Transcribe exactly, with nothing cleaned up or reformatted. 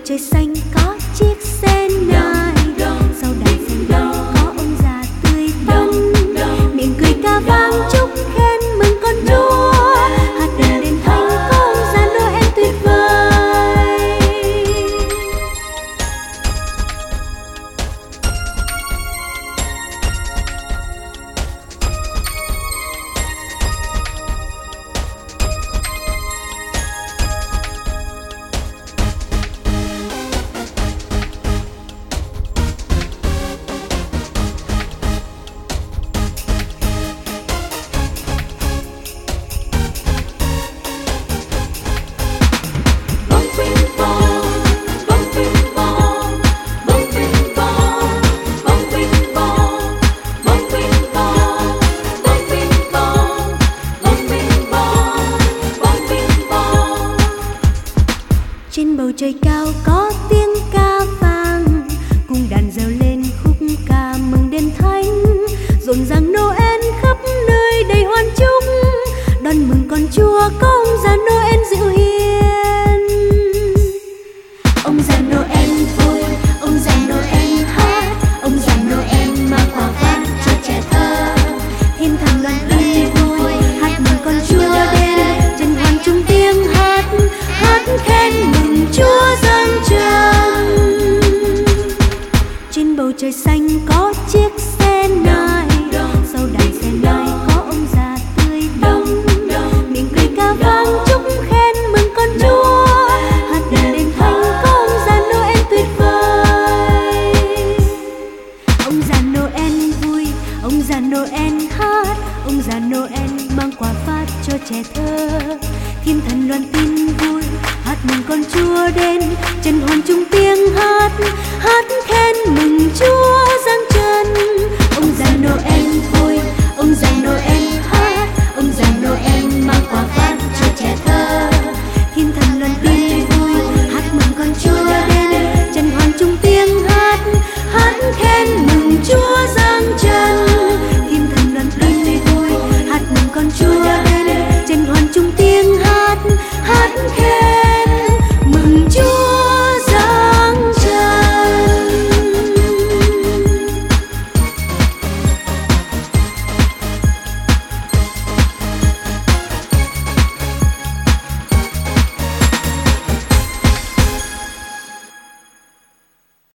trời xanh có chiếc xe nai, sau đài xe nai có ông già tươi tắn, miệng cười ca vang chúc khen mừng con chúa, hát đèn đền thánh có ông già Noel tuyệt vời. Trên bầu trời cao có tiếng ca vang, cùng đàn reo lên khúc ca mừng đêm thánh, rộn ràng Noel khắp nơi đầy hoan chúc, đón mừng con Chúa có ông già Noel dịu hiền. Ông già Noel vui, ông già Noel hát, ông già Noel mang quà phát cho trẻ thơ, thiên thần loan tin vui, hát mừng con Chúa đến, chân hoan chung tiếng hát, hát khen mừng Chúa giáng trần. Trên bầu trời xanh có chiếc xe nai, sau đài xe nai có ông già tươi tắn, miệng cười ca vang chúc khen mừng con Chúa, hát đèn đền thánh có ông già Noel tuyệt vời. Ông già Noel vui, ông già Noel hát, ông già Noel mang quà phát cho trẻ thơ, thiên thần loan tin vui, hát mừng con Chúa đến, chân hoan chung tiếng hát, hát khen mừng Chúa